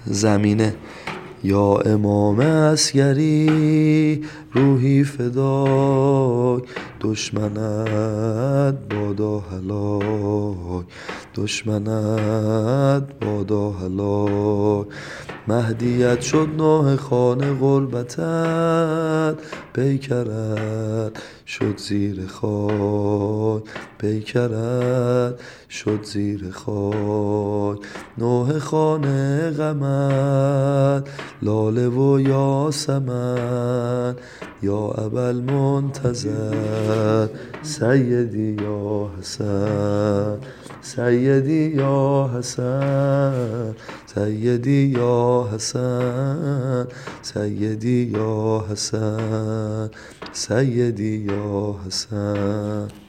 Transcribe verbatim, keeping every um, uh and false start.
زمینه. یا امام عسگری روحی فدای، دشمنت بادا هلاک، دشمنت بادا هلاک. مهدیت شد نوح خانه غربتت، پیکرت شد زیر خاک، پیکرت شد زیر خاک. نوح خانه غمت لاله و یاسمن، یا ابوالمنتظر سیدی یا حسن، سیدی یا حسن، سیدی یا حسن، سیدی یا حسن، سیدی یا حسن.